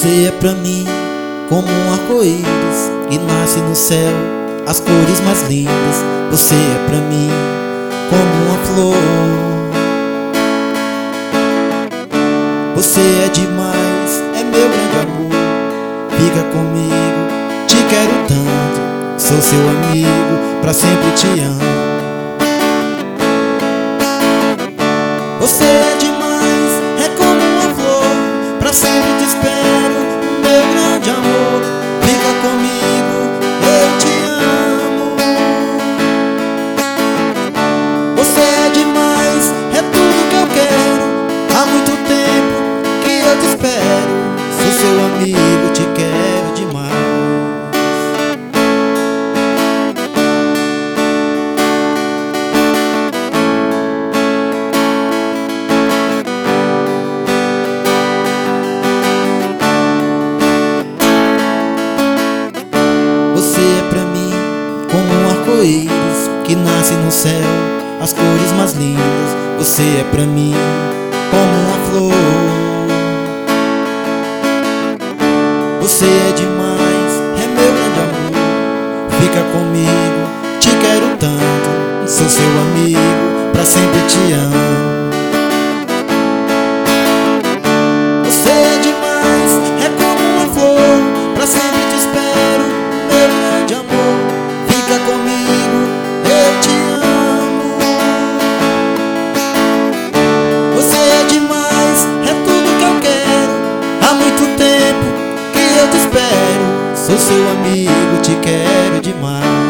Você é pra mim como um arco-íris que nasce no céu, as cores mais lindas. Você é pra mim como uma flor. Você é demais, é meu grande amor. Fica comigo, te quero tanto. Sou seu amigo, pra sempre te amo. Você é demais, é como uma flor. Pra sempre te espero, meu grande amor. Fica comigo, eu te amo. Você é demais, é tudo que eu quero. Há muito tempo que eu te espero. Sou seu amigo, te quero demais. Você é pra mim como um arco-íris que nasce no céu, as cores mais lindas. Você é pra mim como uma flor. Você é demais, é meu grande amor. Fica comigo, te quero tanto. Sou seu amigo, pra sempre te amo. Você é demais, é como uma flor. Pra sempre te espero, meu grande amor. Fica comigo, eu te amo. Você é demais, é tudo que eu quero. Há muito tempo que eu te espero. Sou seu amigo, te quero demais.